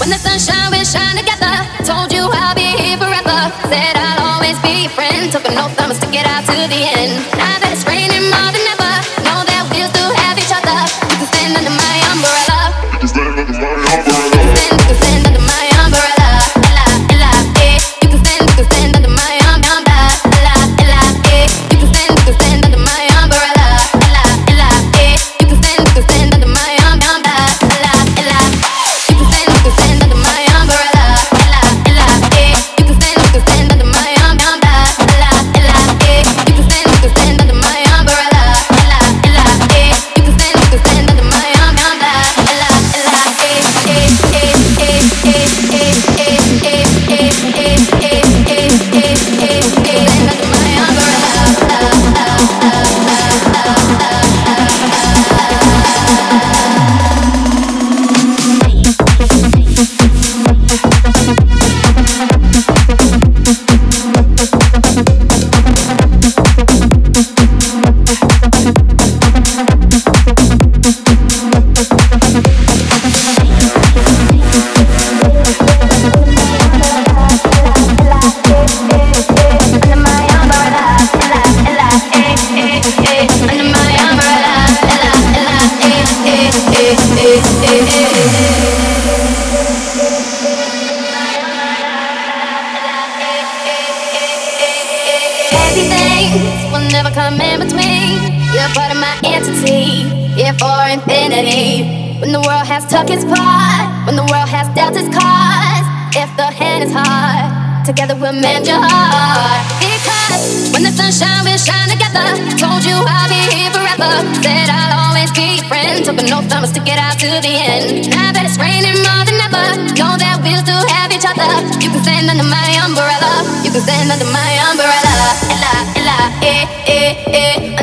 When the sunshine will shine together. Told you I'll be here forever. Said I'll always be your friend. Took an oath I'ma stick it out to the end. Now that it's raining more than ever, know that we'll still have each other. You can stand under my umbrella. You can stand under my umbrella. You can stand under my umbrella. Ella, ella, eh. You can stand under my umbrella. Ella, ella, eh. You can stand under my umbrella. Ella, ella, eh. You can stand under my umbrella. Ella, ella. You can stand under my umbrella. Ella, ella, eh. You can stand under my umbrella. Ella, ella, eh. You can stand under my umbrella. Ella, ella, eh. You can stand under my umbrella. Ella, ella, will never come in between. You're part of my entity, here for infinity. When the world has took its part, when the world has dealt its cards, if the hand is hard, together we'll mend your heart. Because when the sunshine will shine together. Told you I'll be here forever. Said I'll always be your friend. Took an oath I'ma stick it out to the end. Now that it's raining more than ever, know that we'll still have each other. You can stand under my umbrella. You can stand under my umbrella. Ella, ella, eh, eh, eh.